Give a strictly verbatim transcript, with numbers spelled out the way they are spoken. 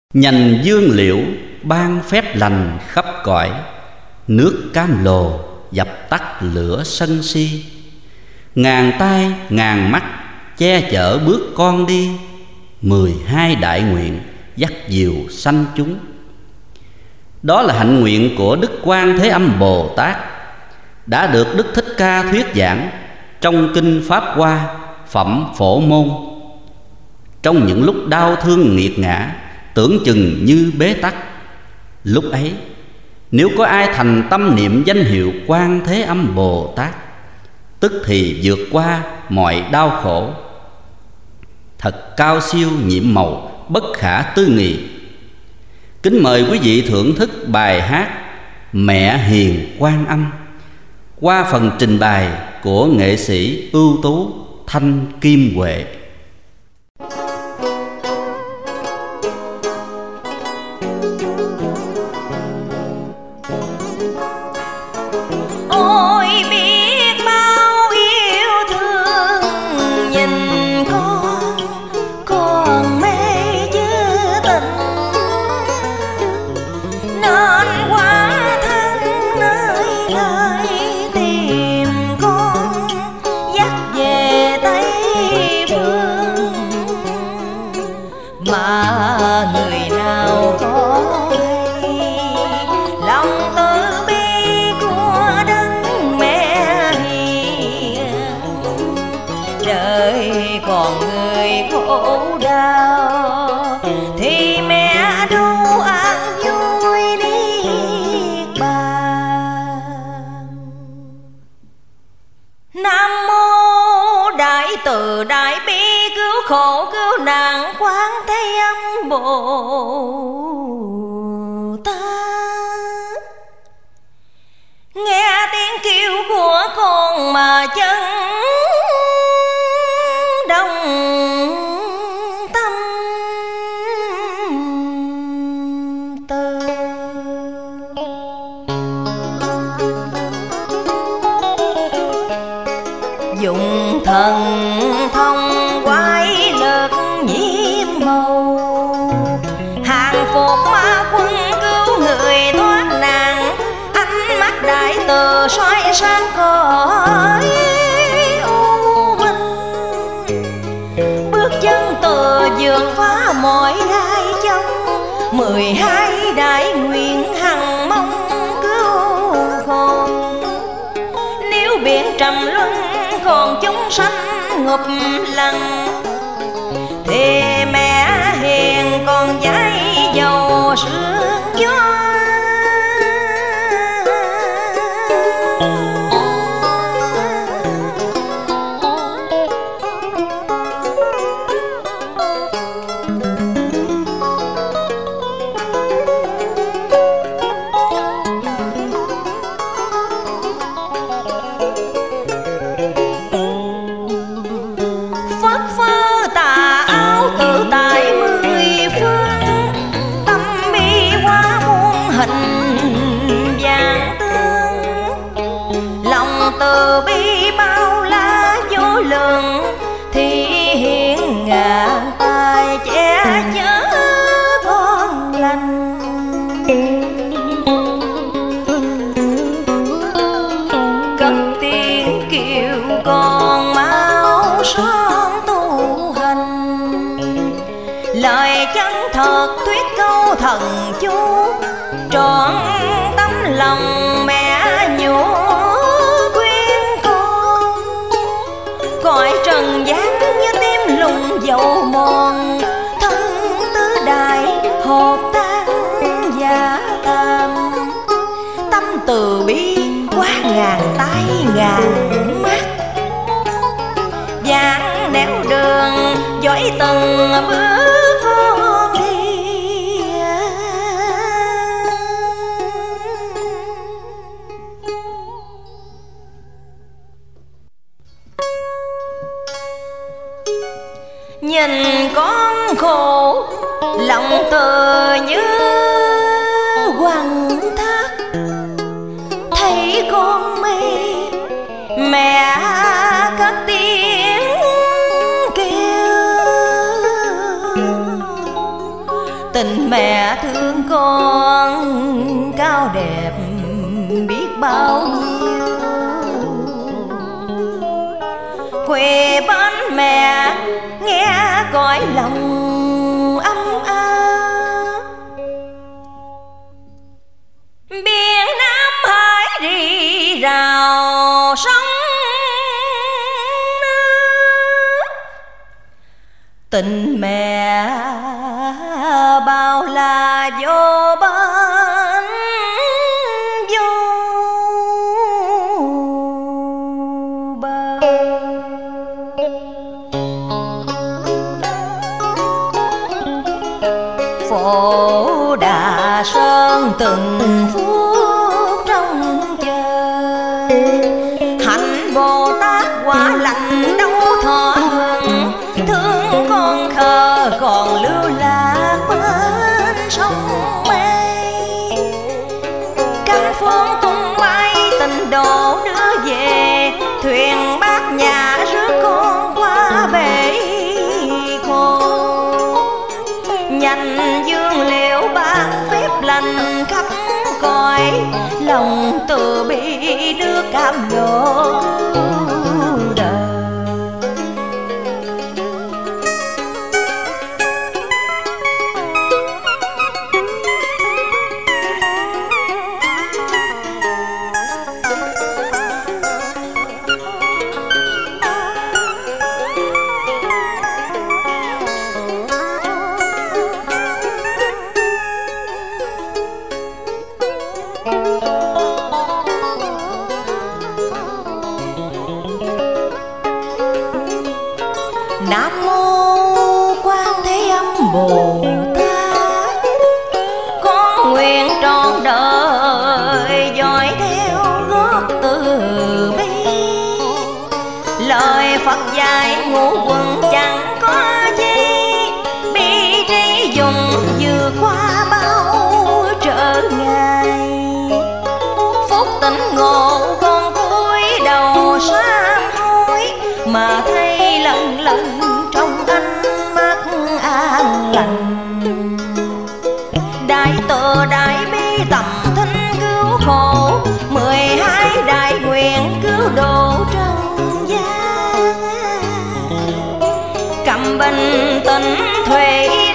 Nhành dương liễu ban phép lành khắp cõi, nước cam lồ dập tắt lửa sân si. Ngàn tay ngàn mắt che chở bước con đi, mười hai đại nguyện dắt diều sanh chúng. Đó là hạnh nguyện của Đức Quan Thế Âm Bồ Tát, đã được Đức Thích Ca thuyết giảng trong Kinh Pháp Hoa Phẩm Phổ Môn. Trong những lúc đau thương nghiệt ngã, tưởng chừng như bế tắc, lúc ấy nếu có ai thành tâm niệm danh hiệu Quan Thế Âm Bồ Tát, tức thì vượt qua mọi đau khổ. Thật cao siêu nhiệm màu, bất khả tư nghị. Kính mời quý vị thưởng thức bài hát Mẹ Hiền Quan Âm qua phần trình bày của nghệ sĩ ưu tú Thanh Kim Huệ. Từ đại bi cứu khổ cứu nạn Quán Thế Âm Bồ Tát. Nghe tiếng kêu của con mà chân đông tâm tư. Dụng thần thông quái lực nhiễm màu, hàng phục ma quân cứu người thoát nạn. Ánh mắt đại từ soi sáng cõi u minh, bước chân từ vượt phá mọi gai trong. Mười hai đại nguyện hằng mong cứu khổ. Nếu biển trầm luân còn chúng sanh ngục lặng, thì mẹ hiền còn cháy dầu sương gió. Từ bi bao la vô lượng, thì hiện ngàn tay che chở con lành. Cất tiếng kêu con mau son tu hành, lời chân thật thuyết câu thần chú, trọn tấm lòng mẹ nhủ. Cõi trần gian như tim lùng dầu mòn, thân tứ đại hộp tan giả tam. Tâm từ bi quá ngàn tay ngàn mắt, dáng nẻo đường dõi từng bước con đi. Nhìn con khổ lòng từ như quằn thắt, thấy con mê mẹ cất tiếng kêu. Tình mẹ thương con cao đẹp biết bao nhiêu. Quê bên mẹ nghe cõi lòng ấm áp. Biển Nam Hải rì rào sóng nước, tình mẹ bao la vô bên vô bờ. Phổ Đà Sơn từng phút trong chờ, hạnh Bồ Tát quả lành đâu thọ hưởng. Thương con khờ còn lưu lạc bên sông mây, cánh phương tung bay tình độ đưa về. Thuyền bát nhã rước con qua bể khổ, nhanh dương liệu ban phép lành khắp cõi. Lòng từ bi nước cam lộ cứu đời. Nam mô Quan Thế Âm Bồ Tát, con nguyện trọn đời dõi theo gót từ bi. Lời Phật dạy ngũ quần chẳng có chi, bi trí dùng vượt qua bao trở ngại. Phúc tỉnh ngộ con cúi đầu sám hối, mà thấy lần lần trong ánh mắt an lành. Đại từ đại bi tầm thinh cứu khổ, mười hai đại nguyện cứu độ trần gian. Cầm bình tĩnh thủy